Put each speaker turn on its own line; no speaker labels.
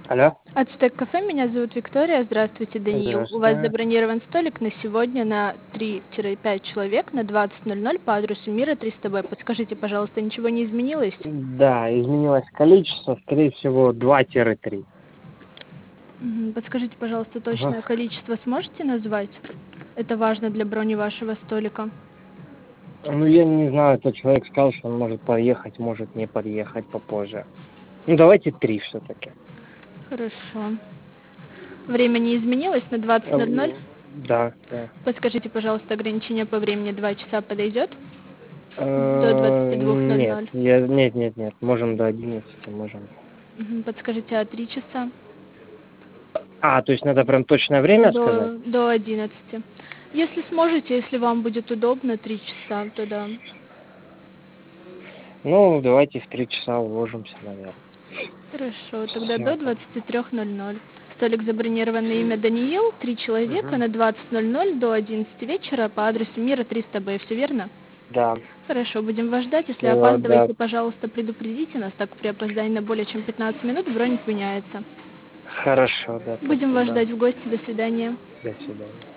Алло,
Ацтек кафе, меня зовут Виктория. Здравствуйте, Даниил. У вас
здравствуйте.
забронирован столик на сегодня на 3-5 человек на 20:00 по адресу Мира 300Б. Подскажите, пожалуйста, ничего не изменилось?
Да, изменилось количество, скорее всего, 2-3.
Подскажите, пожалуйста,
Ага.
точное количество сможете назвать? Это важно для брони вашего столика.
Ну, я не знаю, тот человек сказал, что он может подъехать, может не подъехать попозже. Ну, давайте 3 все-таки.
Хорошо. Время не изменилось на 20:00?
Да, да.
Подскажите, пожалуйста, ограничение по времени 2 часа подойдет? До двадцати двух ноль
Нет,
ноль.
нет, можем до 11, можем.
Подскажите, а 3 часа?
То есть надо прям точное время сказать?
До 11. Если сможете, если вам будет удобно, 3 часа, то да.
Ну, давайте в 3 часа уложимся, наверное.
Хорошо, тогда
Все.
до 23:00. Столик забронирован на имя Даниил, 3 человека на 20:00 до 11 вечера по адресу Мира 300Б. Все верно?
Да,
Хорошо, будем вас ждать. Если
все, да.
опаздываете, пожалуйста, предупредите нас, так как при опоздании на более чем 15 минут бронь отменяется.
Хорошо, да,
Будем вас
спасибо.
ждать в гости. До свидания.
До свидания.